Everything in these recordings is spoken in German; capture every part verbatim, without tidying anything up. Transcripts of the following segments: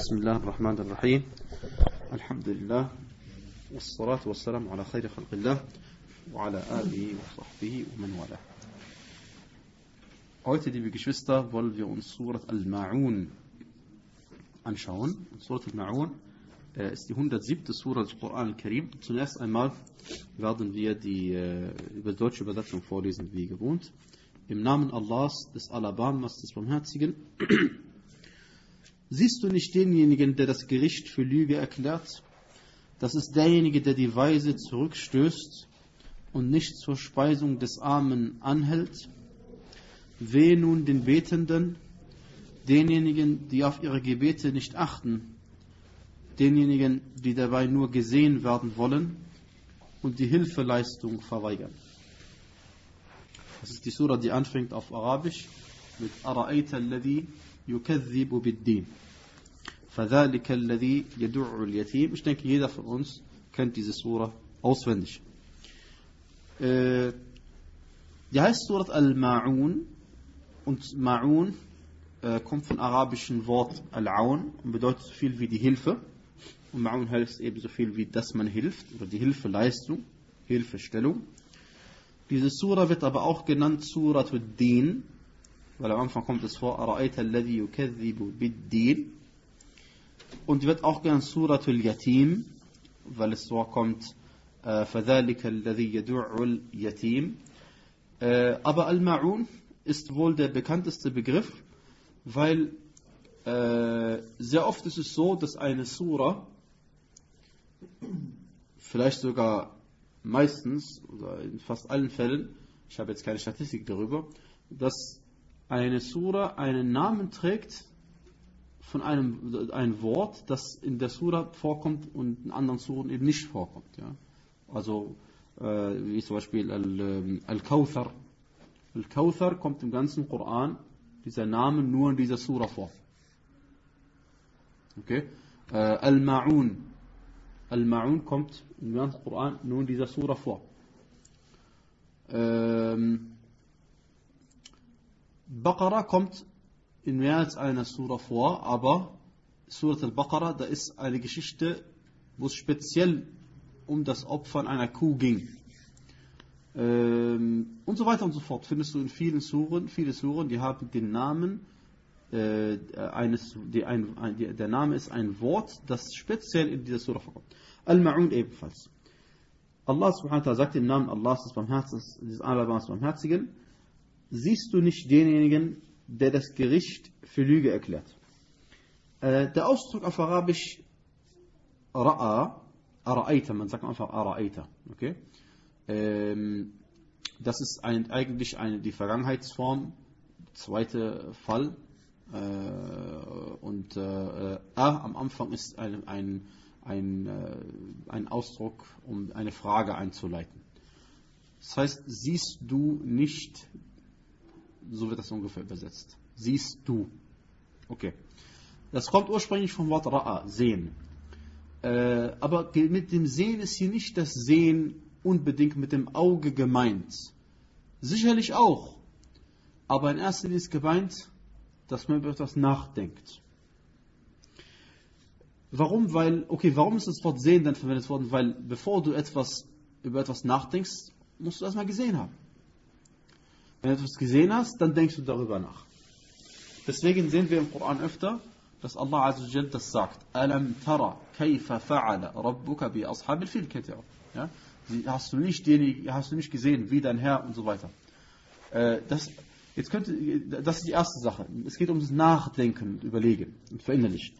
بسم الله الرحمن الرحيم الحمد لله والصلاة والسلام على خير خلق الله وعلى آله وصحبه ومن والاه. Heute, liebe Geschwister, wollen wir uns Surat Al-Ma'un anschauen. Surat Al-Ma'un äh, ist die hundertsiebte Surah des Koran al-Karim. Zunächst einmal werden wir die äh, über deutsche Übersetzung vorlesen, wie gewohnt. Im Namen Allahs, des Alabamas, des Barmherzigen. Siehst du nicht denjenigen, der das Gericht für Lüge erklärt? Das ist derjenige, der die Weise zurückstößt und nicht zur Speisung des Armen anhält. Wehe nun den Betenden, denjenigen, die auf ihre Gebete nicht achten, denjenigen, die dabei nur gesehen werden wollen und die Hilfeleistung verweigern. Das ist die Surah, die anfängt auf Arabisch mit Ara'ayta alladhi yukadhibu bid-din. Fadhalika alladhi yad'u al-yatim. Ich denke, jeder von uns kennt diese Surah auswendig. Äh, die heißt Surat Al-Ma'un und Ma'un äh, kommt vom arabischen Wort Al-Aun und bedeutet so viel wie die Hilfe. Und Ma'un heißt ebenso viel wie, dass man hilft oder die Hilfeleistung, Hilfestellung. Diese Surah wird aber auch genannt Surat Ad-Din, weil am Anfang kommt es vor, Ara'ayta alladhi yukadhibu bid-din. Und wird auch genannt Surat al-Yatim, weil es vorkommt, فَذَلِكَ الَّذِي يَدُعُّ الْيَتِيم. Aber Al-Ma'un ist wohl der bekannteste Begriff, weil äh, sehr oft ist es so, dass eine Surah, vielleicht sogar meistens, oder in fast allen Fällen, ich habe jetzt keine Statistik darüber, dass eine Surah einen Namen trägt von einem ein Wort, das in der Surah vorkommt und in anderen Suren eben nicht vorkommt. Ja? Also äh, wie zum Beispiel Al-Kawthar. Al-Kawthar kommt im ganzen Koran, dieser Name nur in dieser Surah vor. Okay? Äh, Al-Ma'un. Al-Ma'un kommt im ganzen Koran nur in dieser Surah vor. Ähm, Baqarah kommt in mehr als einer Surah vor, aber Surat al-Baqarah, da ist eine Geschichte, wo es speziell um das Opfern einer Kuh ging. Ähm, und so weiter und so fort. Findest du in vielen Suren, viele Suren, die haben den Namen, äh, eines, die ein, ein, die, der Name ist ein Wort, das speziell in dieser Surah vorkommt. Al-Ma'un ebenfalls. Allah subhanahu wa ta'ala sagt im Namen Allahs des Barmherzigen, des Alabamas Barmherzigen, siehst du nicht denjenigen, der das Gericht für Lüge erklärt. Äh, der Ausdruck auf Arabisch Ra'a, Ara'ayta, man sagt einfach Ara'ayta, okay? Ähm, das ist ein, eigentlich eine, die Vergangenheitsform, zweite Fall, äh, und äh, A am Anfang ist ein, ein, ein, äh, ein Ausdruck, um eine Frage einzuleiten. Das heißt, siehst du nicht, so wird das ungefähr übersetzt. Siehst du. Okay. Das kommt ursprünglich vom Wort Ra'a, sehen. Äh, aber mit dem Sehen ist hier nicht das Sehen unbedingt mit dem Auge gemeint. Sicherlich auch. Aber in erster Linie ist gemeint, dass man über etwas nachdenkt. Warum? Weil, okay, warum ist das Wort Sehen dann verwendet worden? Weil bevor du etwas über etwas nachdenkst, musst du erstmal gesehen haben. Wenn du etwas gesehen hast, dann denkst du darüber nach. Deswegen sehen wir im Koran öfter, dass Allah Azza wa Jalla das sagt. Alam tara kayfa fa'ala rabbuka bi ashabil fil kathir. Ja? Hast du nicht den, hast du nicht gesehen, wie dein Herr und so weiter. Äh, das, jetzt könnte, das ist die erste Sache. Es geht um das Nachdenken und Überlegen und Verinnerlichen.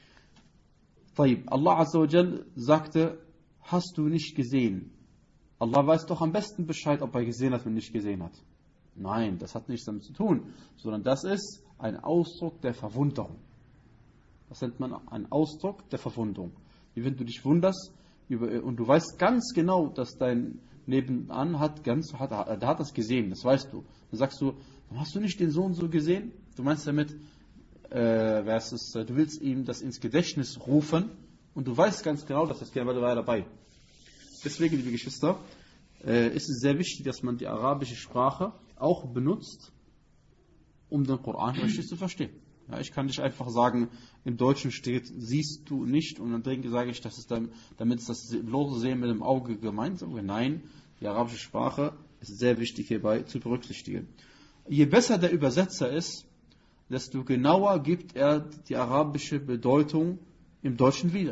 Allah Azza wa Jalla sagte, hast du nicht gesehen? Allah weiß doch am besten Bescheid, ob er gesehen hat oder nicht gesehen hat. Nein, das hat nichts damit zu tun, sondern das ist ein Ausdruck der Verwunderung. Das nennt man ein Ausdruck der Verwunderung. Wie wenn du dich wunderst über, und du weißt ganz genau, dass dein Nebenan hat, ganz, hat, der hat das gesehen, das weißt du. Dann sagst du, hast du nicht den Sohn so gesehen? Du meinst damit, äh, es, du willst ihm das ins Gedächtnis rufen und du weißt ganz genau, dass das Kind war dabei. Deswegen, liebe Geschwister, äh, ist es sehr wichtig, dass man die arabische Sprache auch benutzt, um den Koran richtig zu verstehen. Ja, ich kann nicht einfach sagen, im Deutschen steht, siehst du nicht, und dann denke, sage ich, das ist dann, damit ist das bloße Sehen mit dem Auge gemeint. Nein, die arabische Sprache ist sehr wichtig hierbei zu berücksichtigen. Je besser der Übersetzer ist, desto genauer gibt er die arabische Bedeutung im Deutschen wieder.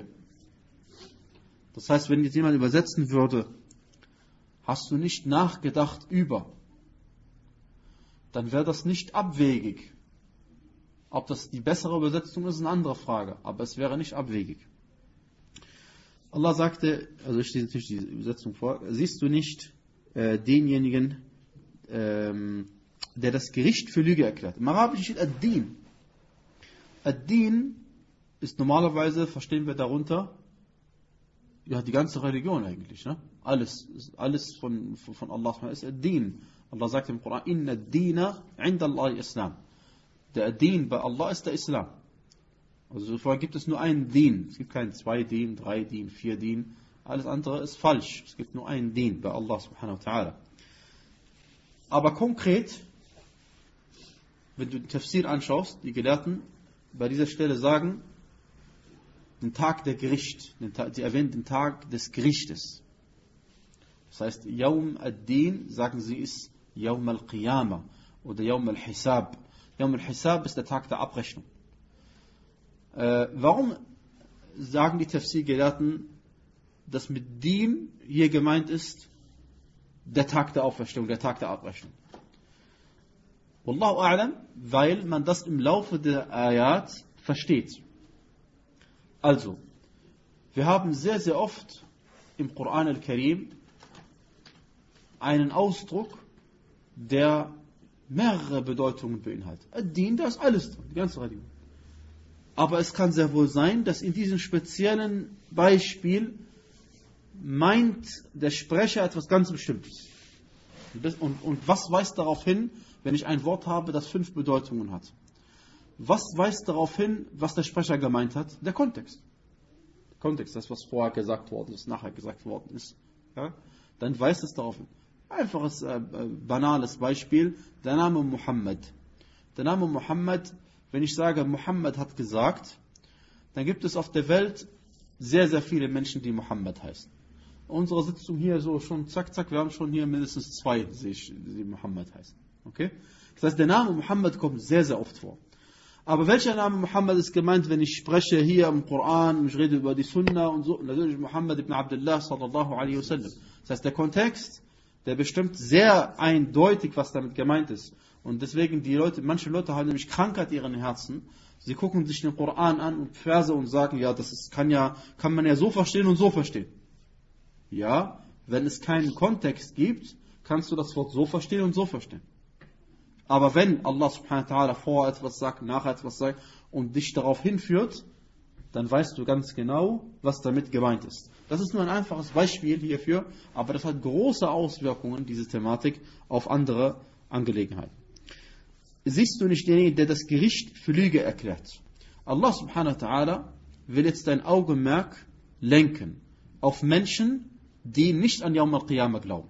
Das heißt, wenn jetzt jemand übersetzen würde, hast du nicht nachgedacht über, dann wäre das nicht abwegig. Ob das die bessere Übersetzung ist, ist eine andere Frage, aber es wäre nicht abwegig. Allah sagte, also ich lese natürlich die Übersetzung vor, siehst du nicht äh, denjenigen, ähm, der das Gericht für Lüge erklärt. Im Arabischen steht Ad-Din. Ad-Din ist normalerweise, verstehen wir darunter, ja, die ganze Religion eigentlich. Ne? Alles, alles von, von Allah ist Ad-Din. Allah sagt im Koran, Inna ad-Dina inda Allah Islam. Der Ad-Din bei Allah ist der Islam. Also vorher gibt es nur einen Din. Es gibt keinen zwei Din, drei Din, vier Din. Alles andere ist falsch. Es gibt nur einen Din bei Allah subhanahu wa ta'ala. Aber konkret, wenn du den Tafsir anschaust, die Gelehrten bei dieser Stelle sagen, den Tag der Gericht, sie erwähnen den Tag des Gerichtes. Das heißt, Yawm ad-Din, sagen sie, ist Yawm al-Qiyamah oder Yawm al-Hisab. Yawm al-Hisab ist der Tag der Abrechnung. Äh, warum sagen die Tafsir-Gelehrten, dass mit Din hier gemeint ist, der Tag der Auferstehung, der Tag der Abrechnung? Wallahu a'lam, weil man das im Laufe der Ayat versteht. Also, wir haben sehr, sehr oft im Koran al-Karim einen Ausdruck, der mehrere Bedeutungen beinhaltet. Ad-Din, da ist alles drin, die ganze Religion. Aber es kann sehr wohl sein, dass in diesem speziellen Beispiel meint der Sprecher etwas ganz Bestimmtes. Und, und was weist darauf hin, wenn ich ein Wort habe, das fünf Bedeutungen hat? Was weist darauf hin, was der Sprecher gemeint hat? Der Kontext. Der Kontext, das, was vorher gesagt worden ist, nachher gesagt worden ist. Ja? Dann weist es darauf hin. Einfaches, äh, banales Beispiel, der Name Muhammad. Der Name Muhammad, wenn ich sage, Muhammad hat gesagt, dann gibt es auf der Welt sehr, sehr viele Menschen, die Muhammad heißen. Unsere Sitzung hier so schon zack, zack, wir haben schon hier mindestens zwei, die Muhammad heißen. Okay? Das heißt, der Name Muhammad kommt sehr, sehr oft vor. Aber welcher Name Muhammad ist gemeint, wenn ich spreche hier im Koran und ich rede über die Sunna und so? Natürlich Muhammad ibn Abdullah sallallahu alaihi wasallam. Das heißt, der Kontext, der bestimmt sehr eindeutig, was damit gemeint ist. Und deswegen, die Leute, manche Leute haben nämlich Krankheit in ihren Herzen. Sie gucken sich den Koran an und Verse und sagen, ja, das ist, kann ja, kann man ja so verstehen und so verstehen. Ja, wenn es keinen Kontext gibt, kannst du das Wort so verstehen und so verstehen. Aber wenn Allah subhanahu wa ta'ala vorher etwas sagt, nachher etwas sagt und dich darauf hinführt, dann weißt du ganz genau, was damit gemeint ist. Das ist nur ein einfaches Beispiel hierfür, aber das hat große Auswirkungen, diese Thematik, auf andere Angelegenheiten. Siehst du nicht denjenigen, der das Gericht für Lüge erklärt? Allah subhanahu wa ta'ala will jetzt dein Augenmerk lenken auf Menschen, die nicht an Yawm al-Qiyamah glauben.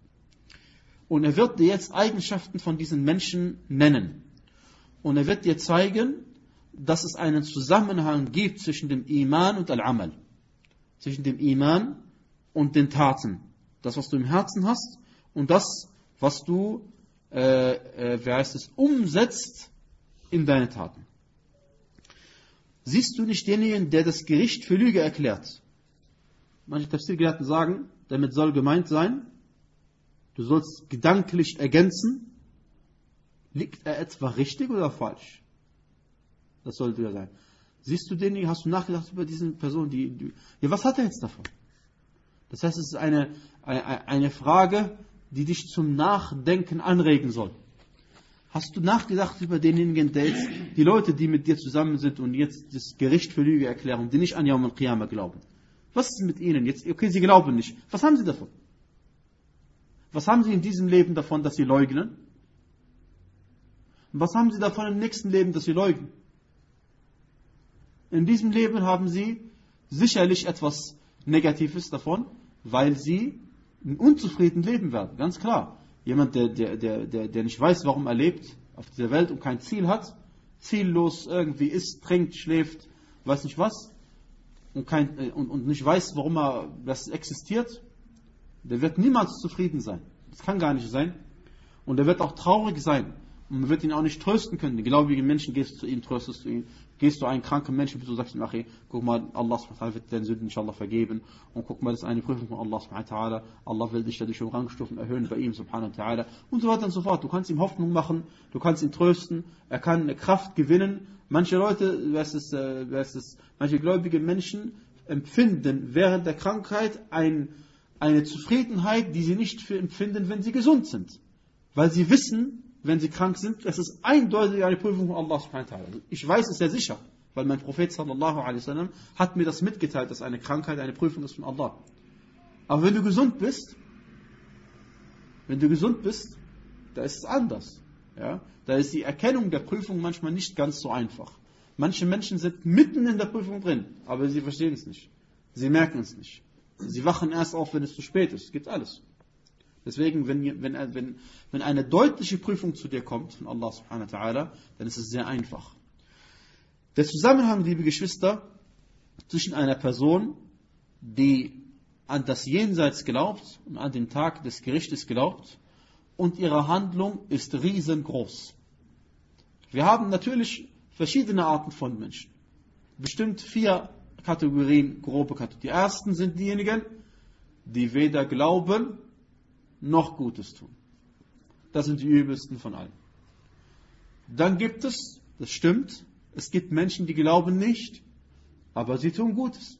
Und er wird dir jetzt Eigenschaften von diesen Menschen nennen. Und er wird dir zeigen, dass es einen Zusammenhang gibt zwischen dem Iman und Al-Amal. Zwischen dem Iman und den Taten. Das, was du im Herzen hast und das, was du, äh, äh, wie heißt es, umsetzt in deine Taten. Siehst du nicht denjenigen, der das Gericht für Lüge erklärt? Manche Tafsir-Gelehrten sagen, damit soll gemeint sein, du sollst gedanklich ergänzen, liegt er etwa richtig oder falsch? Das sollte ja sein. Siehst du den, hast du nachgedacht über diese Person, die, die, ja, was hat er jetzt davon? Das heißt, es ist eine, eine, eine Frage, die dich zum Nachdenken anregen soll. Hast du nachgedacht über denjenigen, der jetzt, die Leute, die mit dir zusammen sind und jetzt das Gericht für Lüge erklären, die nicht an Yawm al-Qiyamah glauben? Was ist mit ihnen jetzt? Okay, sie glauben nicht. Was haben sie davon? Was haben sie in diesem Leben davon, dass sie leugnen? Und was haben sie davon im nächsten Leben, dass sie leugnen? In diesem Leben haben sie sicherlich etwas Negatives davon, weil sie unzufrieden leben werden. Ganz klar. Jemand, der, der, der, der, der nicht weiß, warum er lebt auf dieser Welt und kein Ziel hat, ziellos irgendwie isst, trinkt, schläft, weiß nicht was, und, kein, äh, und, und nicht weiß, warum er das existiert, der wird niemals zufrieden sein. Das kann gar nicht sein. Und er wird auch traurig sein. Und man wird ihn auch nicht trösten können. Die gläubigen Menschen, gehst du zu ihm, tröstest du ihn. Gehst du einen kranken Menschen, du sagst ihm, ach, guck mal, Allah subhanahu wa ta'ala wird deine Sünden inshallah vergeben. Und guck mal, das ist eine Prüfung von Allah subhanahu wa ta'ala. Allah will dich dadurch um Rangstufen erhöhen bei ihm subhanahu wa ta'ala. Und so weiter und so fort. Du kannst ihm Hoffnung machen, du kannst ihn trösten, er kann eine Kraft gewinnen. Manche Leute, wer ist es, äh, wer ist es, manche gläubige Menschen empfinden während der Krankheit ein, eine Zufriedenheit, die sie nicht für empfinden, wenn sie gesund sind. Weil sie wissen, wenn sie krank sind, es ist eindeutig eine Prüfung von Allah subhanahu wa ta'ala. Ich weiß es ja sicher, weil mein Prophet sallallahu alaihi wasallam hat mir das mitgeteilt, dass eine Krankheit eine Prüfung ist von Allah. Aber wenn du gesund bist, wenn du gesund bist, da ist es anders. Ja? Da ist die Erkennung der Prüfung manchmal nicht ganz so einfach. Manche Menschen sind mitten in der Prüfung drin, aber sie verstehen es nicht. Sie merken es nicht. Sie wachen erst auf, wenn es zu spät ist. Es gibt alles. Deswegen, wenn, wenn, wenn, wenn eine deutliche Prüfung zu dir kommt von Allah subhanahu wa ta'ala, dann ist es sehr einfach. Der Zusammenhang, liebe Geschwister, zwischen einer Person, die an das Jenseits glaubt und an den Tag des Gerichtes glaubt, und ihre Handlung ist riesengroß. Wir haben natürlich verschiedene Arten von Menschen. Bestimmt vier Kategorien, grobe Kategorien. Die ersten sind diejenigen, die weder glauben, noch Gutes tun. Das sind die übelsten von allen. Dann gibt es, das stimmt, es gibt Menschen, die glauben nicht, aber sie tun Gutes.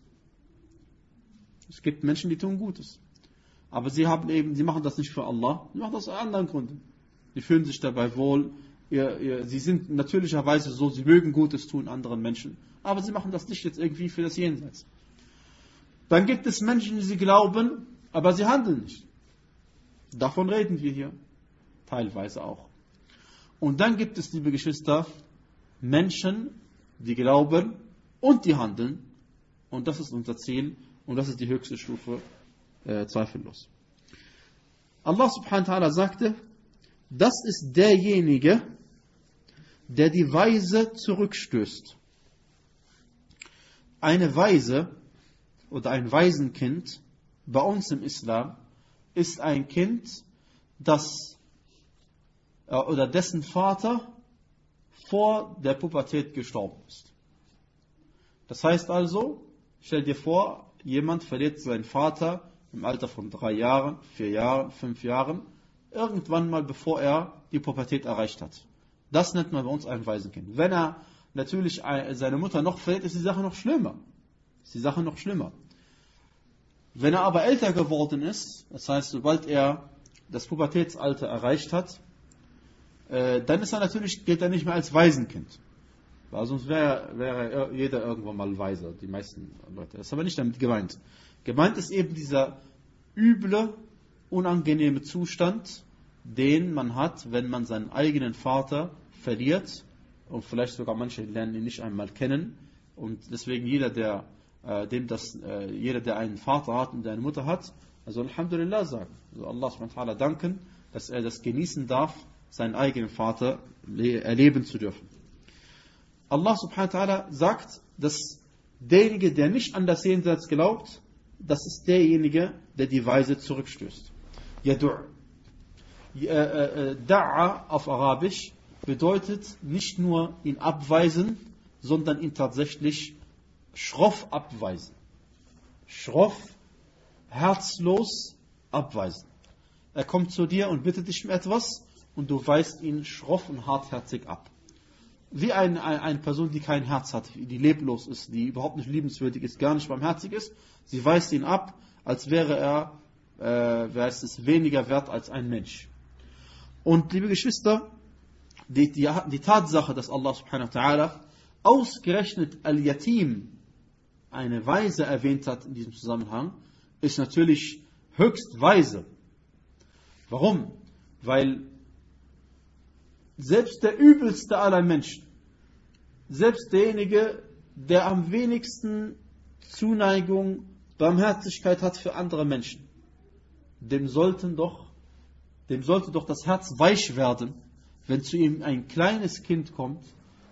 Es gibt Menschen, die tun Gutes. Aber sie haben eben, sie machen das nicht für Allah, sie machen das aus anderen Gründen. Sie fühlen sich dabei wohl, ihr, ihr, sie sind natürlicherweise so, sie mögen Gutes tun anderen Menschen, aber sie machen das nicht jetzt irgendwie für das Jenseits. Dann gibt es Menschen, die sie glauben, aber sie handeln nicht. Davon reden wir hier. Teilweise auch. Und dann gibt es, liebe Geschwister, Menschen, die glauben und die handeln. Und das ist unser Ziel. Und das ist die höchste Stufe, äh, zweifellos. Allah subhanahu wa ta'ala sagte, das ist derjenige, der die Weise zurückstößt. Eine Waise oder ein Waisenkind bei uns im Islam ist ein Kind, das äh, oder dessen Vater vor der Pubertät gestorben ist. Das heißt also, stell dir vor, jemand verliert seinen Vater im Alter von drei Jahren, vier Jahren, fünf Jahren, irgendwann mal bevor er die Pubertät erreicht hat. Das nennt man bei uns ein Waisenkind. Wenn er natürlich seine Mutter noch verliert, ist die Sache noch schlimmer. Ist die Sache noch schlimmer. Wenn er aber älter geworden ist, das heißt, sobald er das Pubertätsalter erreicht hat, äh, dann ist er natürlich, gilt er nicht mehr als Waisenkind. Weil sonst wäre wär jeder irgendwann mal weiser, die meisten Leute. Das ist aber nicht damit gemeint. Gemeint ist eben dieser üble, unangenehme Zustand, den man hat, wenn man seinen eigenen Vater verliert, und vielleicht sogar manche lernen ihn nicht einmal kennen, und deswegen jeder, der äh, dem das, äh, jeder, der einen Vater hat und eine Mutter hat, also Alhamdulillah sagen, also Allah subhanahu wa ta'ala danken, dass er das genießen darf, seinen eigenen Vater erleben zu dürfen. Allah subhanahu wa ta'ala sagt, dass derjenige, der nicht an das Jenseits glaubt, das ist derjenige, der die Weise zurückstößt. Yadu'. Da'a auf Arabisch bedeutet nicht nur ihn abweisen, sondern ihn tatsächlich schroff abweisen. Schroff, herzlos abweisen. Er kommt zu dir und bittet dich um etwas und du weist ihn schroff und hartherzig ab. Wie eine, eine Person, die kein Herz hat, die leblos ist, die überhaupt nicht liebenswürdig ist, gar nicht barmherzig ist, sie weist ihn ab, als wäre er, äh, wäre es weniger wert als ein Mensch. Und liebe Geschwister, die, die, die Tatsache, dass Allah subhanahu wa ta'ala ausgerechnet Al-Yatim, eine Waise, erwähnt hat in diesem Zusammenhang, ist natürlich höchst weise. Warum? Weil selbst der übelste aller Menschen, selbst derjenige, der am wenigsten Zuneigung, Barmherzigkeit hat für andere Menschen, dem sollten doch, dem sollte doch das Herz weich werden, wenn zu ihm ein kleines Kind kommt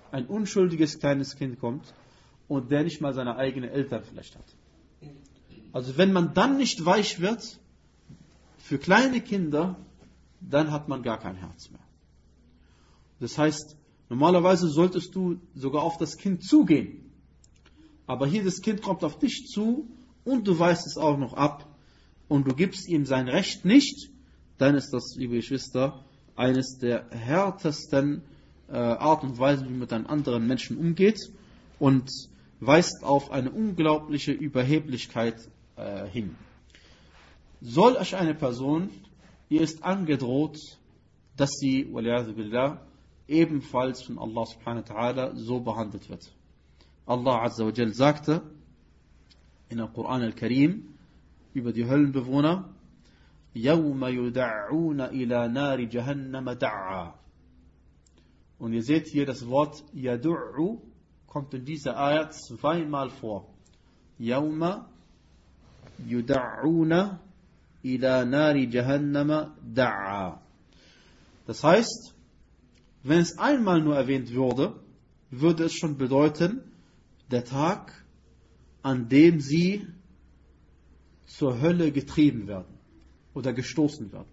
ein unschuldiges kleines Kind kommt und der nicht mal seine eigenen Eltern vielleicht hat. Also wenn man dann nicht weich wird für kleine Kinder, dann hat man gar kein Herz mehr. Das heißt, normalerweise solltest du sogar auf das Kind zugehen. Aber hier das Kind kommt auf dich zu und du weist es auch noch ab und du gibst ihm sein Recht nicht, dann ist das, liebe Geschwister, eines der härtesten äh, Art und Weisen, wie man mit einem anderen Menschen umgeht und weist auf eine unglaubliche Überheblichkeit äh, hin. Soll euch eine Person, ihr ist angedroht, dass sie, waliyadu billah, ebenfalls von Allah subhanahu wa ta'ala so behandelt wird. Allah azza wa jal sagte in der Koran al-Karim über die Höllenbewohner, يَوْمَ يُدَعُّونَ إِلَى نَارِ جَهَنَّمَ دَعَّا. Und ihr seht hier das Wort يَدُعُّ kommt in dieser Ayat zweimal vor. يَوْمَ يُدَعُّونَ إِلَى نَارِ جَهَنَّمَ دَعَّا. Das heißt, wenn es einmal nur erwähnt würde, würde es schon bedeuten, der Tag, an dem sie zur Hölle getrieben werden oder gestoßen werden.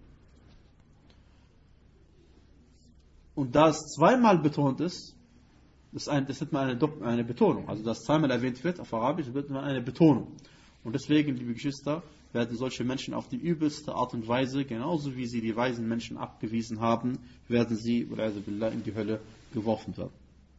Und da es zweimal betont ist, das, ein, das wird mal eine, eine Betonung, also dass zweimal erwähnt wird auf Arabisch, wird mal eine Betonung. Und deswegen, liebe Geschwister, werden solche Menschen auf die übelste Art und Weise, genauso wie sie die weisen Menschen abgewiesen haben, werden sie in die Hölle geworfen werden.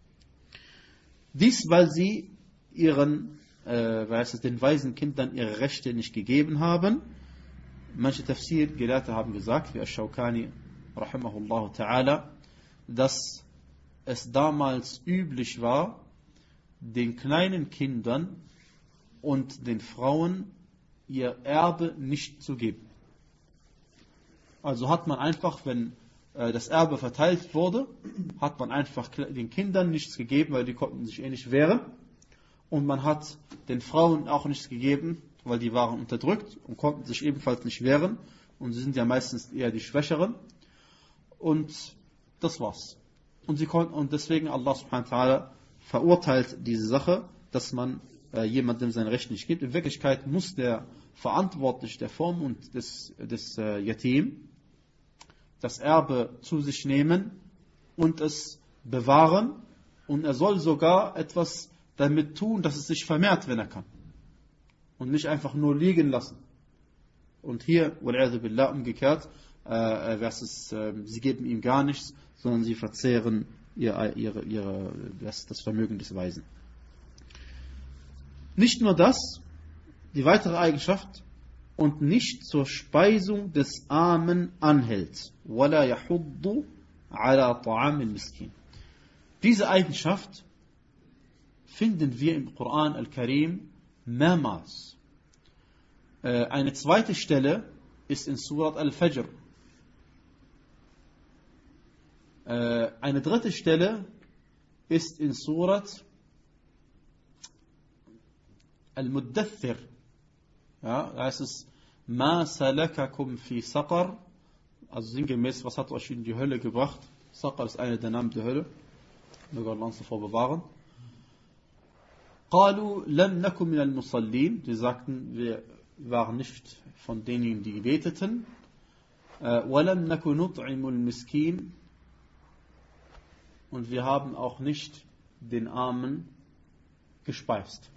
Dies, weil sie ihren, äh, weiß es, den weisen Kindern ihre Rechte nicht gegeben haben. Manche Tafsir-Gelehrte haben gesagt, wie Ash-Shawkani, rahimahullah ta'ala, dass es damals üblich war, den kleinen Kindern und den Frauen ihr Erbe nicht zu geben. Also hat man einfach, wenn äh, das Erbe verteilt wurde, hat man einfach den Kindern nichts gegeben, weil die konnten sich eh nicht wehren. Und man hat den Frauen auch nichts gegeben, weil die waren unterdrückt und konnten sich ebenfalls nicht wehren. Und sie sind ja meistens eher die Schwächeren. Und das war's. Und, sie konnten, und deswegen Allah subhanahu wa ta'ala verurteilt diese Sache, dass man äh, jemandem sein Recht nicht gibt. In Wirklichkeit muss der Verantwortliche der Form und des, des äh, Yatim das Erbe zu sich nehmen und es bewahren. Und er soll sogar etwas damit tun, dass es sich vermehrt, wenn er kann. Und nicht einfach nur liegen lassen. Und hier, wal'iyadu billah, umgekehrt, äh, es, äh, sie geben ihm gar nichts, sondern sie verzehren ihr, ihre, ihre, das, das Vermögen des Weisen. Nicht nur das, die weitere Eigenschaft, und nicht zur Speisung des Armen anhält. وَلَا يَحُضُّ عَلَى طَعَامِ الْمِسْكِينِ. Diese Eigenschaft finden wir im Koran al-Karim mehrmals. Äh, eine zweite Stelle ist in Surat al-Fajr. Äh, eine dritte Stelle ist in Surat al-Muddathir. Ja, da heißt es Ma salakakum fi Saqar, also sinngemäß, was hat euch in die Hölle gebracht? Saqar ist einer der Namen der Hölle. Möge Allah uns davor bewahren. Qalu lam nakum min al-Musallin. Die sagten, wir waren nicht von denjenigen, die gebeteten. Wa lam naku nut'imul miskin. Und wir haben auch nicht den Armen gespeist.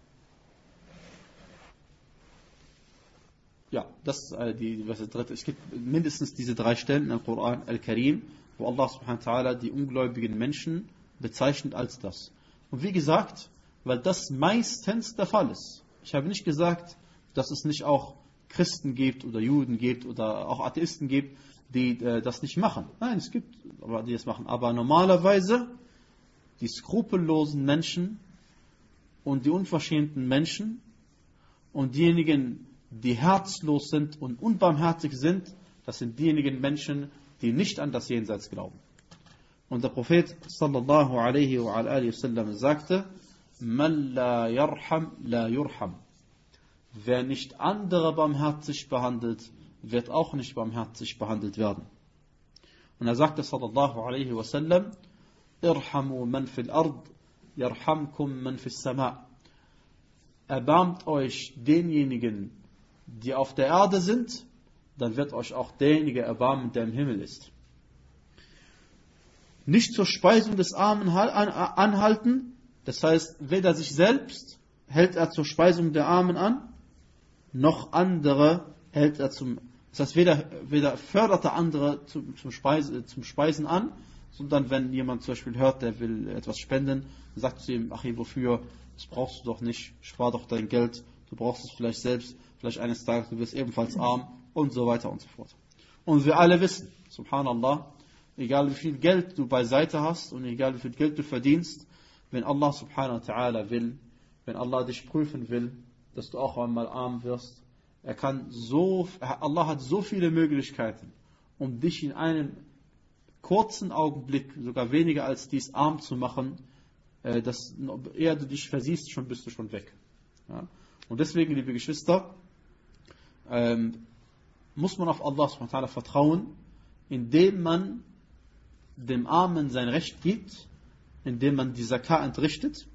Ja, das ist die, was das dritte. Es gibt mindestens diese drei Stellen im Koran al-Karim, wo Allah subhanahu wa ta'ala die ungläubigen Menschen bezeichnet als das. Und wie gesagt, weil das meistens der Fall ist. Ich habe nicht gesagt, dass es nicht auch Christen gibt oder Juden gibt oder auch Atheisten gibt, die äh, das nicht machen. Nein, es gibt, aber die das machen. Aber normalerweise die skrupellosen Menschen und die unverschämten Menschen und diejenigen, die herzlos sind und unbarmherzig sind, das sind diejenigen Menschen, die nicht an das Jenseits glauben. Und der Prophet sallallahu alaihi wa alihi wasallam sagte, Man la yarham la yurham. Wer nicht andere barmherzig behandelt, wird auch nicht barmherzig behandelt werden. Und er sagte sallallahu alaihi wasallam, Irhamu man fil ard, yarhamkum man fis sama. Erbarmt euch denjenigen, die auf der Erde sind, dann wird euch auch derjenige erbarmen, der im Himmel ist. Nicht zur Speisung des Armen anhalten, das heißt, weder sich selbst hält er zur Speisung der Armen an, noch andere hält er zum, das heißt, weder, weder fördert er andere zum, zum, Speise, zum Speisen an, sondern wenn jemand zum Beispiel hört, der will etwas spenden, dann sagt zu ihm, ach, wofür, das brauchst du doch nicht, spar doch dein Geld, du brauchst es vielleicht selbst, vielleicht eines Tages, du wirst ebenfalls arm und so weiter und so fort. Und wir alle wissen, subhanallah, egal wie viel Geld du beiseite hast und egal wie viel Geld du verdienst, wenn Allah subhanahu wa ta'ala will, wenn Allah dich prüfen will, dass du auch einmal arm wirst, er kann so, Allah hat so viele Möglichkeiten, um dich in einem kurzen Augenblick, sogar weniger als dies, arm zu machen, dass eher du dich versiehst, schon bist du schon weg. Ja? Und deswegen, liebe Geschwister, ähm, muss man auf Allah subhanahu wa ta'ala vertrauen, indem man dem Armen sein Recht gibt, indem man die Zakah entrichtet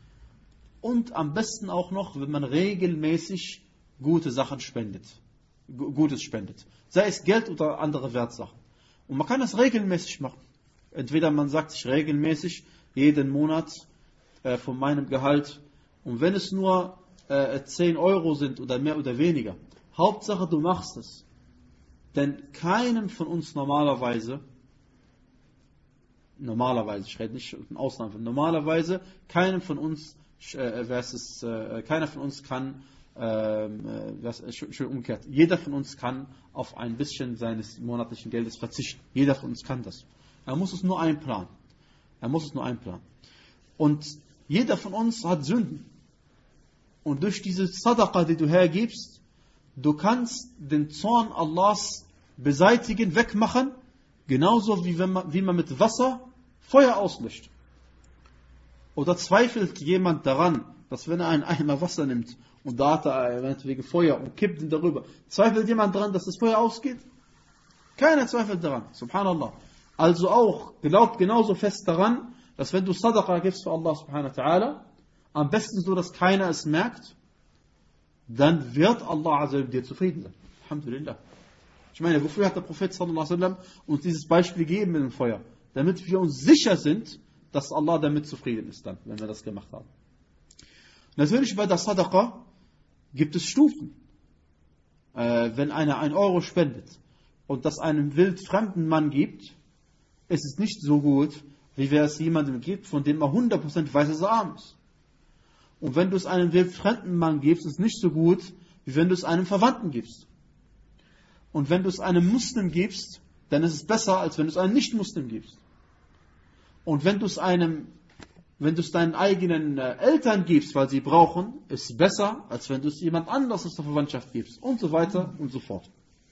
und am besten auch noch, wenn man regelmäßig gute Sachen spendet, Gutes spendet. Sei es Geld oder andere Wertsachen. Und man kann das regelmäßig machen. Entweder man sagt sich regelmäßig, jeden Monat äh, von meinem Gehalt, und wenn es nur äh, zehn Euro sind oder mehr oder weniger, Hauptsache du machst es. Denn keinem von uns normalerweise, normalerweise, ich rede nicht von Ausnahmen, normalerweise, keinem von uns, äh, es, äh, keiner von uns kann, äh, schön umgekehrt, jeder von uns kann auf ein bisschen seines monatlichen Geldes verzichten. Jeder von uns kann das. Er muss es nur einplanen. Er muss es nur einplanen. Und jeder von uns hat Sünden. Und durch diese Sadaqa, die du hergibst, du kannst den Zorn Allahs beseitigen, wegmachen, genauso wie, wenn man, wie man mit Wasser Feuer auslöscht. Oder zweifelt jemand daran, dass wenn er einen Eimer Wasser nimmt und da hat er meinetwegen Feuer und kippt ihn darüber, zweifelt jemand daran, dass das Feuer ausgeht? Keiner zweifelt daran, subhanallah. Also auch, glaubt genauso fest daran, dass wenn du Sadaqa gibst für Allah subhanahu wa ta'ala, am besten so, dass keiner es merkt, dann wird Allah azza mit dir zufrieden sein. Alhamdulillah. Ich meine, wofür hat der Prophet sallallahu alaihi wasallam uns dieses Beispiel gegeben mit dem Feuer? Damit wir uns sicher sind, dass Allah damit zufrieden ist dann, wenn wir das gemacht haben. Natürlich bei der Sadaqa gibt es Stufen. Äh, wenn einer ein Euro spendet und das einem wildfremden Mann gibt, ist es nicht so gut, wie wer es jemandem gibt, von dem man hundert Prozent weiß, dass er arm ist. Und wenn du es einem wildfremden Mann gibst, ist es nicht so gut, wie wenn du es einem Verwandten gibst. Und wenn du es einem Muslim gibst, dann ist es besser, als wenn du es einem Nicht-Muslim gibst. Und wenn du es einem, wenn du es deinen eigenen äh, Eltern gibst, weil sie brauchen, ist es besser, als wenn du es jemand anders aus der Verwandtschaft gibst. Und so weiter und so fort.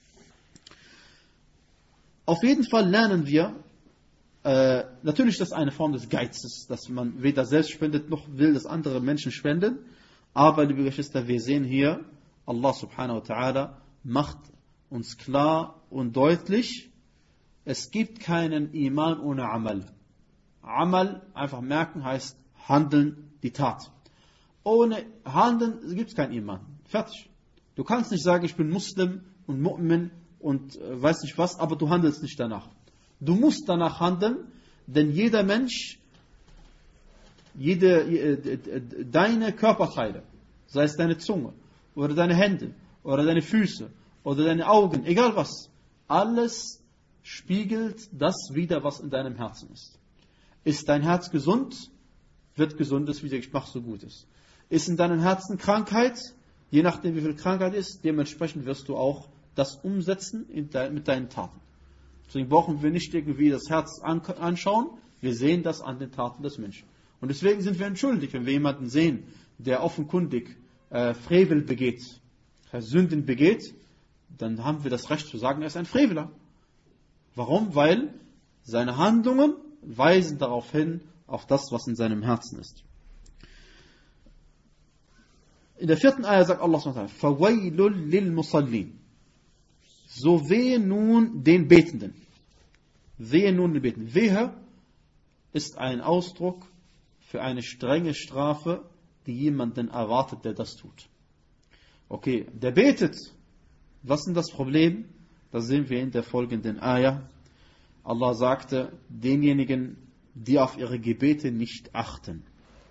Auf jeden Fall lernen wir, äh, natürlich das ist eine Form des Geizes, dass man weder selbst spendet, noch will, dass andere Menschen spenden. Aber, liebe Geschwister, wir sehen hier, Allah subhanahu wa ta'ala macht uns klar und deutlich, es gibt keinen Iman ohne Amal. Amal, einfach merken, heißt handeln, die Tat. Ohne Handeln gibt es kein Iman. Fertig. Du kannst nicht sagen, ich bin Muslim und Mu'min und äh, weiß nicht was, aber du handelst nicht danach. Du musst danach handeln, denn jeder Mensch, jede, äh, deine Körperteile, sei es deine Zunge oder deine Hände oder deine Füße oder deine Augen, egal was, alles spiegelt das wider, was in deinem Herzen ist. Ist dein Herz gesund, wird Gesundes wieder gemacht, so Gutes. Ist in deinem Herzen Krankheit, je nachdem wie viel Krankheit ist, dementsprechend wirst du auch das umsetzen de- mit deinen Taten. Deswegen brauchen wir nicht irgendwie das Herz an- anschauen, wir sehen das an den Taten des Menschen. Und deswegen sind wir entschuldigt, wenn wir jemanden sehen, der offenkundig äh, Frevel begeht, Sünden begeht, dann haben wir das Recht zu sagen, er ist ein Freveler. Warum? Weil seine Handlungen weisen darauf hin, auf das, was in seinem Herzen ist. In der vierten Ayah sagt Allah subhanahu wa ta'ala, فَوَيْلٌ لِلْمُصَلِّينَ. So wehe nun den Betenden. Wehe nun den Betenden. Wehe, ist ein Ausdruck für eine strenge Strafe, die jemanden erwartet, der das tut. Okay, der betet. Was ist denn das Problem? Das sehen wir in der folgenden Ayah. Allah sagte, denjenigen, die auf ihre Gebete nicht achten.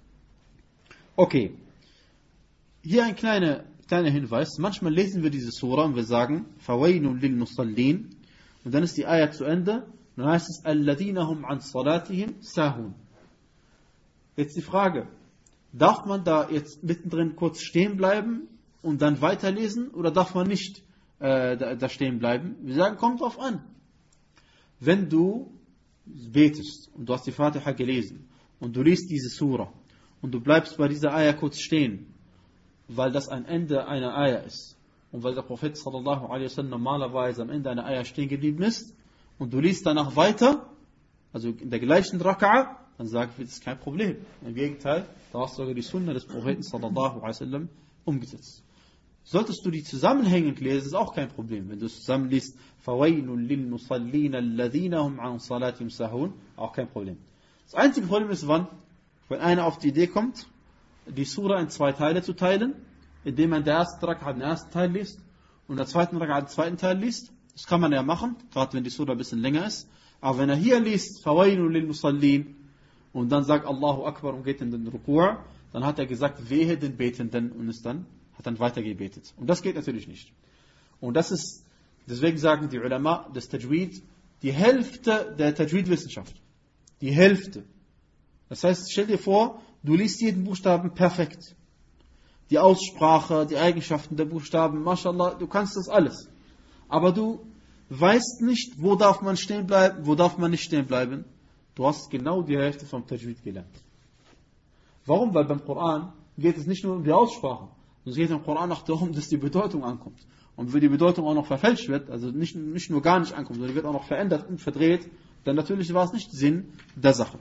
Okay, hier ein kleiner, kleiner Hinweis. Manchmal lesen wir diese Surah und wir sagen, فَوَيْنٌ لِلْمُصَلِّينَ und dann ist die Ayah zu Ende und dann heißt es, الَّذِينَ هُمْ عَنْ صَلَاتِهِمْ سَاهُونَ. Jetzt die Frage, darf man da jetzt mittendrin kurz stehen bleiben und dann weiterlesen oder darf man nicht äh, da, da stehen bleiben? Wir sagen, kommt drauf an. Wenn du betest und du hast die Fatiha gelesen und du liest diese Surah und du bleibst bei dieser Ayah kurz stehen, weil das ein Ende einer Ayah ist und weil der Prophet sallallahu alaihi wasallam normalerweise am Ende einer Ayah stehen geblieben ist und du liest danach weiter, also in der gleichen Raka'a, dann sagen wir, das ist kein Problem. Im Gegenteil, da hast du sogar die Sunna des Propheten sallallahu alaihi wasallam umgesetzt. Solltest du die zusammenhängend lesen, ist auch kein Problem. Wenn du es zusammen liest, فَوَيْلٌ لِلْمُصَلِّينَ الَّذِينَ هُمْ عَنْ صَلَاتِهِمْ سَاهُونَ, auch kein Problem. Das einzige Problem ist, wann? Wenn einer auf die Idee kommt, die Surah in zwei Teile zu teilen, indem man der ersten Raka'a den ersten Teil liest und der zweiten Raka'a den zweiten Teil liest. Das kann man ja machen, gerade wenn die Surah ein bisschen länger ist. Aber wenn er hier liest, فَوَيْلٌ لِلْمُصَلِّينَ und dann sagt Allahu Akbar und geht in den Ruku', dann hat er gesagt, wehe den Betenden und ist dann, hat dann weiter gebetet. Und das geht natürlich nicht. Und das ist, deswegen sagen die Ulama des Tajweed, die Hälfte der Tajweed-Wissenschaft. Die Hälfte. Das heißt, stell dir vor, du liest jeden Buchstaben perfekt. Die Aussprache, die Eigenschaften der Buchstaben, mashallah, du kannst das alles. Aber du weißt nicht, wo darf man stehen bleiben, wo darf man nicht stehen bleiben. Du hast genau die Hälfte vom Tajweed gelernt. Warum? Weil beim Koran geht es nicht nur um die Aussprache. Es geht im Koran auch darum, dass die Bedeutung ankommt. Und wenn die Bedeutung auch noch verfälscht wird, also nicht, nicht nur gar nicht ankommt, sondern wird auch noch verändert und verdreht, dann natürlich war es nicht Sinn der Sache.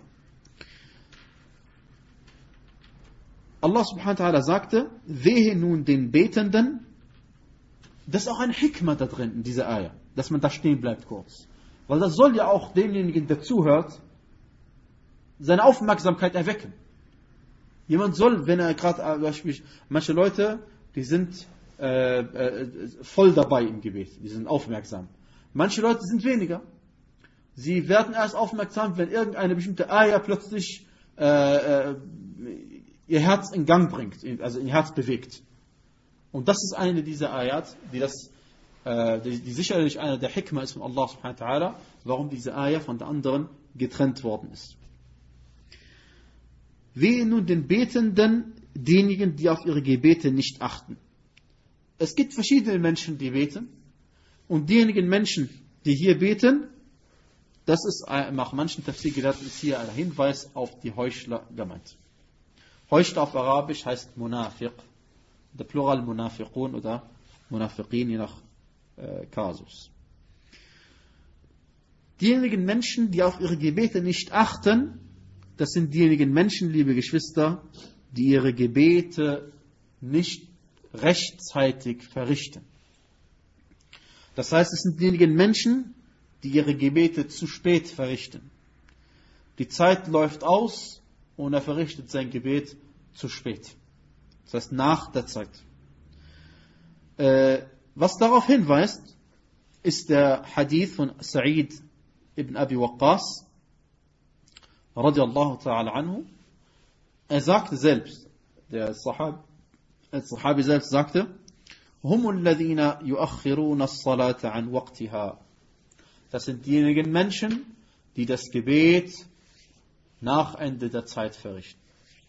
Allah subhanahu wa ta'ala sagte, wehe nun den Betenden, das ist auch ein Hikmah da drin in dieser Ayah, dass man da stehen bleibt kurz. Weil das soll ja auch demjenigen, der zuhört, seine Aufmerksamkeit erwecken. Jemand soll, wenn er gerade, manche Leute, die sind äh, äh, voll dabei im Gebet, die sind aufmerksam. Manche Leute sind weniger. Sie werden erst aufmerksam, wenn irgendeine bestimmte Ayah plötzlich äh, äh, ihr Herz in Gang bringt, also ihr Herz bewegt. Und das ist eine dieser Ayat, die, das, äh, die, die sicherlich eine der Hikmah ist von Allah subhanahu wa ta'ala, warum diese Ayah von der anderen getrennt worden ist. Wehe nun den Betenden, diejenigen, die auf ihre Gebete nicht achten. Es gibt verschiedene Menschen, die beten. Und diejenigen Menschen, die hier beten, das ist nach manchen Tafsir-Gelehrten ist hier ein Hinweis auf die Heuchler gemeint. Heuchler auf Arabisch heißt Munafiq. Der Plural Munafiqun oder Munafiqin, je nach äh, Kasus. Diejenigen Menschen, die auf ihre Gebete nicht achten, das sind diejenigen Menschen, liebe Geschwister, die ihre Gebete nicht rechtzeitig verrichten. Das heißt, es sind diejenigen Menschen, die ihre Gebete zu spät verrichten. Die Zeit läuft aus und er verrichtet sein Gebet zu spät. Das heißt, nach der Zeit. Äh, was darauf hinweist, ist der Hadith von Sa'id ibn Abi Waqqas, radiallahu ta'ala anhu. Er sagte selbst, der Sahab, der Sahabi selbst sagte, Hum alladhina yuakhiruna as-salata an waqtiha. Das sind diejenigen Menschen, die das Gebet nach Ende der Zeit verrichten.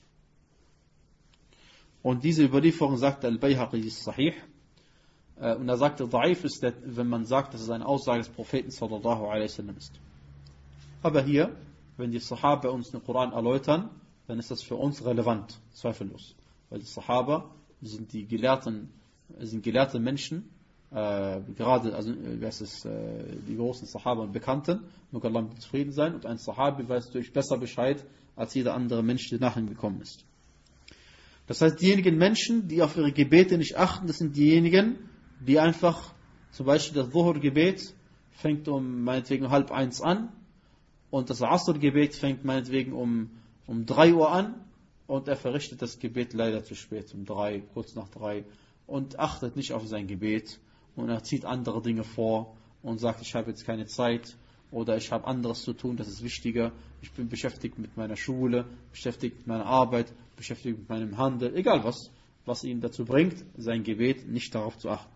Und diese Überlieferung sagt Al-Bayhaqi ist sahih. Und er sagte, da'if ist, der, wenn man sagt, dass es eine Aussage des Propheten sallallahu alaihi wasallam ist. Aber hier, wenn die Sahaba uns den Koran erläutern, dann ist das für uns relevant, zweifellos. Weil die Sahaba sind die gelehrten, sind gelehrte Menschen, äh, gerade, also, wie heißt es, äh, die großen Sahaba und Bekannten, möge Allah mit zufrieden sein, und ein Sahabi weiß natürlich besser Bescheid, als jeder andere Mensch, der nach ihm gekommen ist. Das heißt, diejenigen Menschen, die auf ihre Gebete nicht achten, das sind diejenigen, die einfach, zum Beispiel das Dhuhr-Gebet fängt um meinetwegen halb eins an, und das Asr-Gebet fängt meinetwegen um, um drei Uhr an und er verrichtet das Gebet leider zu spät, um drei, kurz nach drei, und achtet nicht auf sein Gebet und er zieht andere Dinge vor und sagt, ich habe jetzt keine Zeit oder ich habe anderes zu tun, das ist wichtiger, ich bin beschäftigt mit meiner Schule, beschäftigt mit meiner Arbeit, beschäftigt mit meinem Handel, egal was, was ihn dazu bringt, sein Gebet nicht darauf zu achten.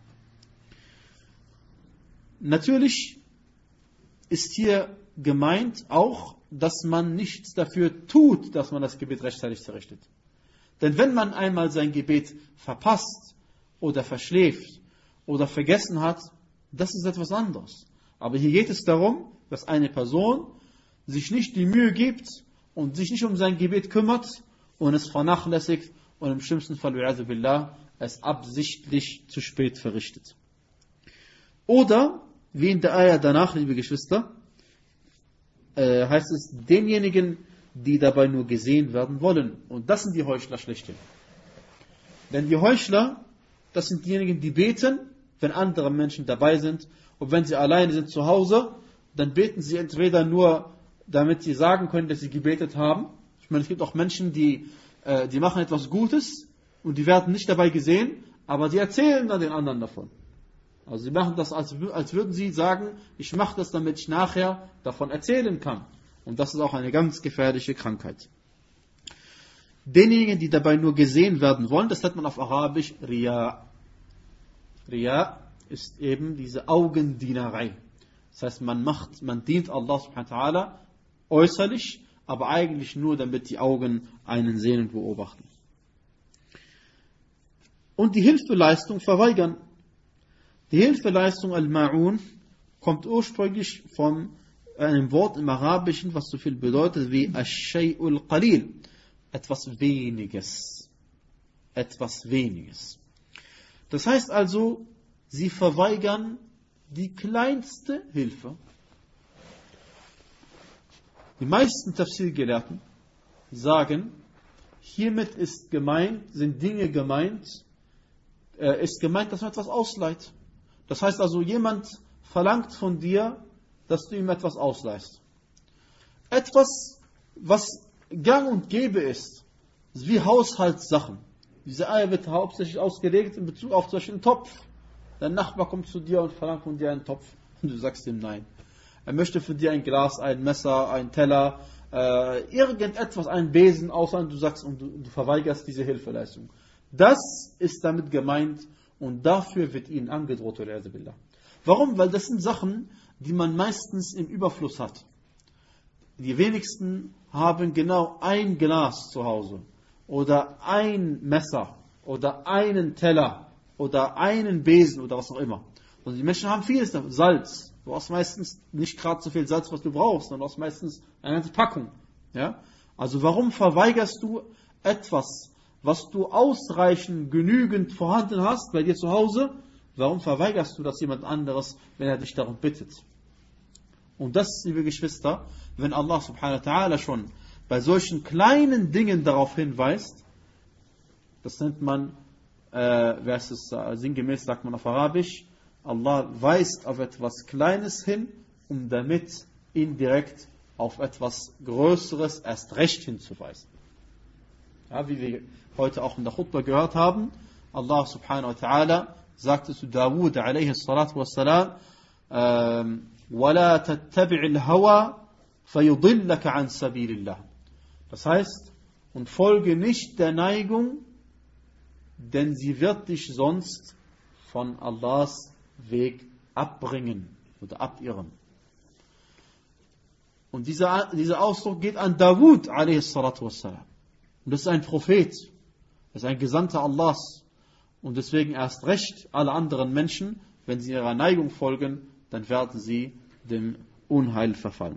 Natürlich ist hier gemeint auch, dass man nichts dafür tut, dass man das Gebet rechtzeitig verrichtet. Denn wenn man einmal sein Gebet verpasst oder verschläft oder vergessen hat, das ist etwas anderes. Aber hier geht es darum, dass eine Person sich nicht die Mühe gibt und sich nicht um sein Gebet kümmert und es vernachlässigt und im schlimmsten Fall, billah, es absichtlich zu spät verrichtet. Oder, wie in der Ayah danach, liebe Geschwister, äh, heißt es, denjenigen, die dabei nur gesehen werden wollen. Und das sind die Heuchler schlechthin. Denn die Heuchler, das sind diejenigen, die beten, wenn andere Menschen dabei sind. Und wenn sie alleine sind zu Hause, dann beten sie entweder nur, damit sie sagen können, dass sie gebetet haben. Ich meine, es gibt auch Menschen, die, äh, die machen etwas Gutes und die werden nicht dabei gesehen, aber sie erzählen dann den anderen davon. Also sie machen das, als, als würden sie sagen, ich mache das, damit ich nachher davon erzählen kann. Und das ist auch eine ganz gefährliche Krankheit. Denjenigen, die dabei nur gesehen werden wollen, das nennt man auf Arabisch Riya. Riya ist eben diese Augendienerei. Das heißt, man macht, man dient Allah subhanahu wa ta'ala äußerlich, aber eigentlich nur, damit die Augen einen sehen und beobachten. Und die Hilfeleistung verweigern. Die Hilfeleistung Al-Ma'un kommt ursprünglich von einem Wort im Arabischen, was so viel bedeutet wie Ash-Shay'ul Qalil. Etwas Weniges. Etwas Weniges. Das heißt also, sie verweigern die kleinste Hilfe. Die meisten Tafsir-Gelehrten sagen, hiermit ist gemeint, sind Dinge gemeint, äh, ist gemeint, dass man etwas ausleiht. Das heißt also, jemand verlangt von dir, dass du ihm etwas ausleihst. Etwas, was gang und gäbe ist, wie Haushaltssachen. Diese Eier wird hauptsächlich ausgelegt in Bezug auf zum Beispiel einen Topf. Dein Nachbar kommt zu dir und verlangt von dir einen Topf und du sagst ihm nein. Er möchte von dir ein Glas, ein Messer, ein Teller, äh, irgendetwas, einen Besen, außer du sagst und du, du verweigerst diese Hilfeleistung. Das ist damit gemeint und dafür wird ihnen angedroht. Warum? Weil das sind Sachen, die man meistens im Überfluss hat. Die wenigsten haben genau ein Glas zu Hause oder ein Messer oder einen Teller oder einen Besen oder was auch immer. Und die Menschen haben vieles davon. Salz. Du hast meistens nicht gerade so viel Salz, was du brauchst, sondern du hast meistens eine ganze Packung. Ja? Also warum verweigerst du etwas, was du ausreichend, genügend vorhanden hast bei dir zu Hause? Warum verweigerst du das jemand anderes, wenn er dich darum bittet? Und das, liebe Geschwister, wenn Allah subhanahu wa ta'ala schon bei solchen kleinen Dingen darauf hinweist, das nennt man, äh, wer ist es, äh, sinngemäß sagt man auf Arabisch, Allah weist auf etwas Kleines hin, um damit indirekt auf etwas Größeres erst recht hinzuweisen. Ja, wie wir heute auch in der Khutbah gehört haben, Allah subhanahu wa ta'ala sagte zu Dawud alayhi salatu wassalam, وَلَا تَتَّبِعِ الْهَوَى فَيُضِلَّكَ عَنْ سَبِيلِ اللَّهِ. Das heißt, und folge nicht der Neigung, denn sie wird dich sonst von Allahs Weg abbringen oder abirren. Und dieser, dieser Ausdruck geht an Dawud alayhi salatu wassalam. Und das ist ein Prophet, das ist ein Gesandter Allahs. Und deswegen erst recht alle anderen Menschen, wenn sie ihrer Neigung folgen, dann werden sie dem Unheil verfallen.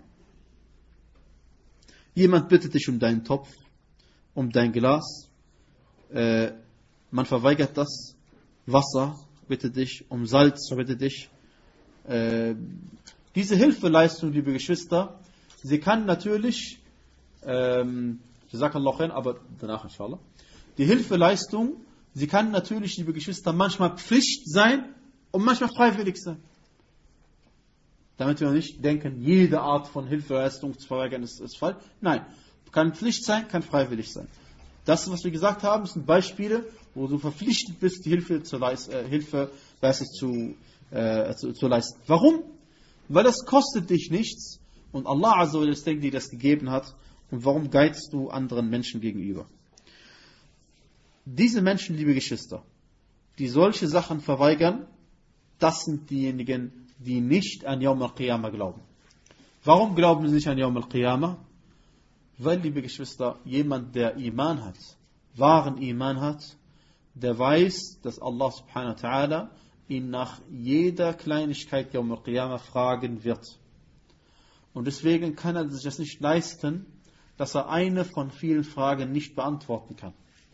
Jemand bittet dich um deinen Topf, um dein Glas, äh, man verweigert das, Wasser bittet dich, um Salz bittet dich. Äh, diese Hilfeleistung, liebe Geschwister, sie kann natürlich, ähm, aber danach inshallah, die Hilfeleistung, sie kann natürlich, liebe Geschwister, manchmal Pflicht sein und manchmal freiwillig sein. Damit wir nicht denken, jede Art von Hilfeleistung zu verweigern ist, ist falsch. Nein, kann Pflicht sein, kann freiwillig sein. Das, was wir gesagt haben, sind Beispiele, wo du verpflichtet bist, die Hilfe zu, leist, äh, Hilfe, weißt du, zu, äh, zu, zu leisten. Warum? Weil das kostet dich nichts und Allah Azza wa Jalla ist der, der das gegeben hat. Und warum geizst du anderen Menschen gegenüber? Diese Menschen, liebe Geschwister, die solche Sachen verweigern, das sind diejenigen, die nicht an Yawm al-Qiyamah glauben. Warum glauben sie nicht an Yawm al-Qiyamah? Weil, liebe Geschwister, jemand, der Iman hat, wahren Iman hat, der weiß, dass Allah subhanahu wa ta'ala ihn nach jeder Kleinigkeit Yawm al-Qiyamah fragen wird. Und deswegen kann er sich das nicht leisten, dass er eine von vielen Fragen nicht beantworten kann.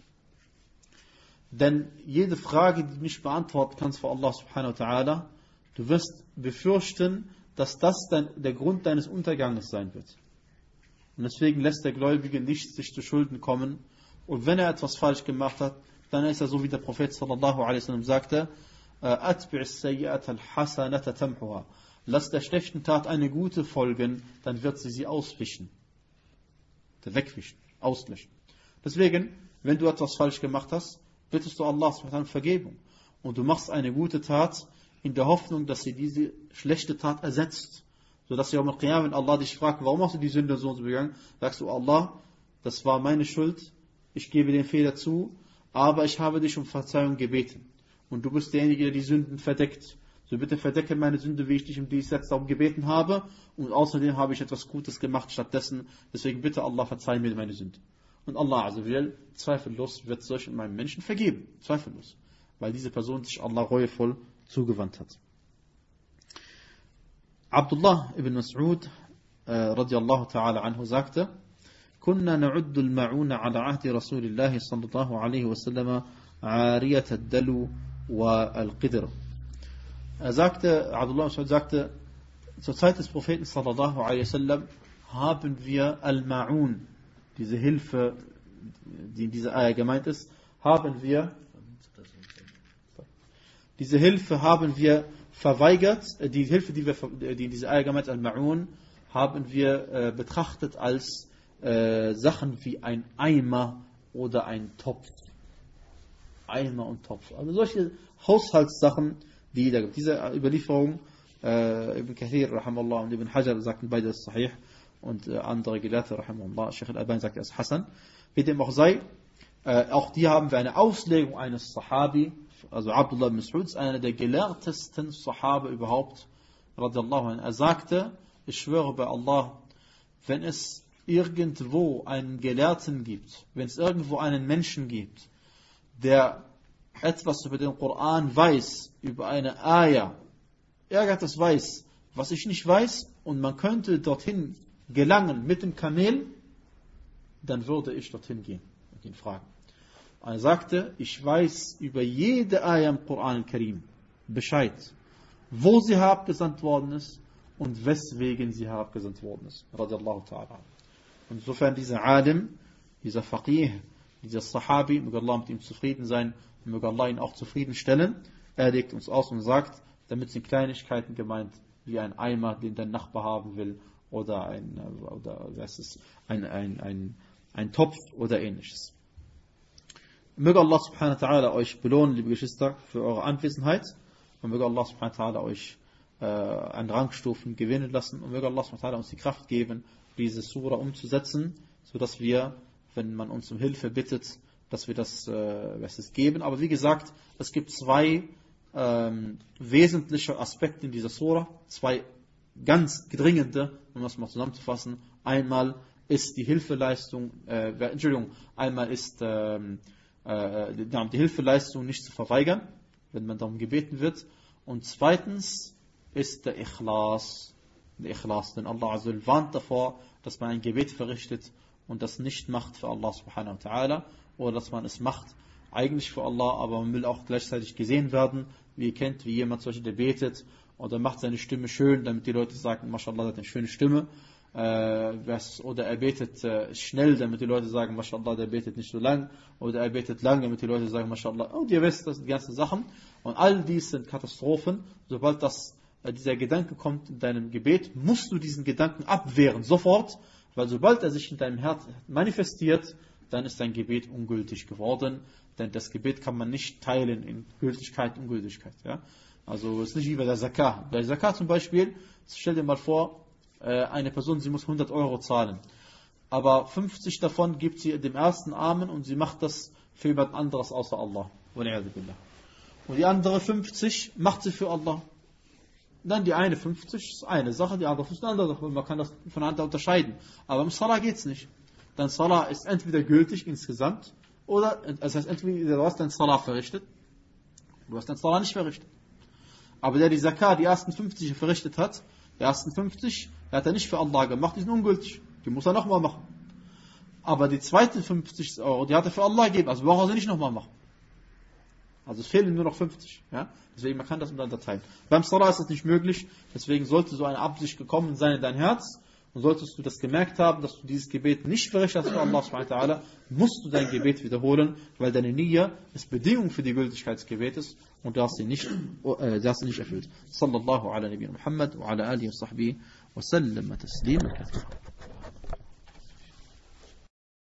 Denn jede Frage, die du nicht beantworten kannst vor Allah subhanahu wa ta'ala, du wirst befürchten, dass das dein, der Grund deines Unterganges sein wird. Und deswegen lässt der Gläubige nicht sich zu Schulden kommen. Und wenn er etwas falsch gemacht hat, dann ist er so, wie der Prophet sallallahu alaihi wasallam sagte, atbi'is sayyi'ata al-hasanata tamhuha. Lass der schlechten Tat eine gute folgen, dann wird sie sie auswischen. Wegwischen, auslöschen. Deswegen, wenn du etwas falsch gemacht hast, bittest du Allah um Vergebung. Und du machst eine gute Tat in der Hoffnung, dass sie diese schlechte Tat ersetzt. Sodass ja am Qiyam, wenn Allah dich fragt, warum hast du die Sünde so und so begangen, sagst du, Allah, das war meine Schuld, ich gebe den Fehler zu, aber ich habe dich um Verzeihung gebeten. Und du bist derjenige, der die Sünden verdeckt. So bitte verdecke meine Sünde, wie ich dich um dies jetzt darum gebeten habe. Und außerdem habe ich etwas Gutes gemacht stattdessen. Deswegen bitte Allah, verzeih mir meine Sünde. Und Allah Azza wa Jalla, zweifellos, wird solchen meinem Menschen vergeben. Zweifellos. Weil diese Person sich Allah reuevoll zugewandt hat. Abdullah ibn Mas'ud äh, radiallahu ta'ala anhu sagte, كنا نعد المعون على عهد رسول الله صلى الله عليه وسلم عارية الدلو والقدر. Er sagte, Abdullah ibn Mas'ud sagte, zur Zeit des Propheten sallallahu alaihi wasallam haben wir Al-Ma'un, diese Hilfe, die in dieser Ayah gemeint ist, haben wir diese Hilfe haben wir verweigert, die Hilfe, die, wir, die in dieser Ayah gemeint ist, Al-Ma'un, haben wir äh, betrachtet als äh, Sachen wie ein Eimer oder ein Topf. Eimer und Topf. Also solche Haushaltssachen, die da gibt. Diese Überlieferung, äh, Ibn Kathir, rahimallah, und Ibn Hajar sagten beide das Sahih, und äh, andere Gelehrte, rahimallah, Sheikh al-Albani sagte es Hassan. Wie dem auch sei, äh, auch die haben wir eine Auslegung eines Sahabi, also Abdullah ibn Mas'ud ist einer der gelehrtesten Sahaba überhaupt, radiallahu anhu. Er sagte, ich schwöre bei Allah, wenn es irgendwo einen Gelehrten gibt, wenn es irgendwo einen Menschen gibt, der etwas über den Koran weiß, über eine Ayah, irgendetwas weiß, was ich nicht weiß, und man könnte dorthin gelangen mit dem Kamel, dann würde ich dorthin gehen und ihn fragen. Er sagte, ich weiß über jede Ayah im Koran al-Karim Bescheid, wo sie herabgesandt worden ist und weswegen sie herabgesandt worden ist. Radiallahu ta'ala. Und insofern dieser Alim, dieser Faqih, dieser Sahabi, möge Allah mit ihm zufrieden sein, und möge Allah ihn auch zufriedenstellen. Er legt uns aus und sagt, damit sind Kleinigkeiten gemeint, wie ein Eimer, den dein Nachbar haben will, oder ein, oder, was ist, ein, ein, ein, ein Topf oder ähnliches. Möge Allah subhanahu wa ta'ala euch belohnen, liebe Geschwister, für eure Anwesenheit, und möge Allah subhanahu wa ta'ala euch äh, an Rangstufen gewinnen lassen, und möge Allah subhanahu wa ta'ala uns die Kraft geben, diese Sura umzusetzen, sodass wir, wenn man uns um Hilfe bittet, dass wir das, äh, das geben. Aber wie gesagt, es gibt zwei ähm, wesentliche Aspekte in dieser Sura, zwei ganz dringende, um das mal zusammenzufassen. Einmal ist die Hilfeleistung, äh, Entschuldigung, einmal ist ähm, äh, die, die Hilfeleistung nicht zu verweigern, wenn man darum gebeten wird. Und zweitens ist der Ikhlas, der Ikhlas, denn Allah Azza wa Jalla warnt davor, dass man ein Gebet verrichtet und das nicht macht für Allah subhanahu wa ta'ala, oder dass man es macht eigentlich für Allah, aber man will auch gleichzeitig gesehen werden, wie ihr kennt, wie jemand solche, der betet oder macht seine Stimme schön, damit die Leute sagen, MashaAllah, hat eine schöne Stimme, äh, oder er betet äh, schnell, damit die Leute sagen, MashaAllah, der betet nicht so lang, oder er betet lang, damit die Leute sagen, MashaAllah, und ihr wisst, das sind die ganzen Sachen, und all dies sind Katastrophen. Sobald das äh, dieser Gedanke kommt in deinem Gebet, musst du diesen Gedanken abwehren, sofort, weil sobald er sich in deinem Herz manifestiert, dann ist dein Gebet ungültig geworden, denn das Gebet kann man nicht teilen in Gültigkeit und Ungültigkeit. Ja? Also es ist nicht wie bei der Zakah. Bei der Zakah zum Beispiel, stell dir mal vor, eine Person, sie muss hundert Euro zahlen, aber fünfzig davon gibt sie dem ersten Armen und sie macht das für jemand anderes außer Allah. Und die andere fünfzig macht sie für Allah. Dann die eine fünfzig ist eine Sache, die andere fünfzig ist eine andere Sache. Man kann das voneinander unterscheiden. Aber im Salah geht es nicht. Dein Salah ist entweder gültig insgesamt, oder, das heißt, entweder du hast dein Salah verrichtet, du hast dein Salah nicht verrichtet. Aber der die Zakah, die ersten fünfzig verrichtet hat, die ersten fünfzig, der hat er nicht für Allah gemacht, die sind ungültig. Die muss er nochmal machen. Aber die zweiten fünfzig Euro, die hat er für Allah gegeben, also braucht er sie nicht nochmal machen. Also es fehlen nur noch fünfzig. Ja? Deswegen, man kann das miteinander teilen. Beim Salah ist das nicht möglich, deswegen sollte so eine Absicht gekommen sein in dein Herz, und solltest du das gemerkt haben, dass du dieses Gebet nicht verrichtet hast für Allah subhanahu wa ta'ala, musst du dein Gebet wiederholen, weil deine Niyya ist Bedingung für die Gültigkeit des Gebetes und du hast sie nicht, äh, du hast sie nicht erfüllt. Sallallahu ala nabiyina Muhammad wa ala alihi wa sahbihi wa sallam taslima kathira.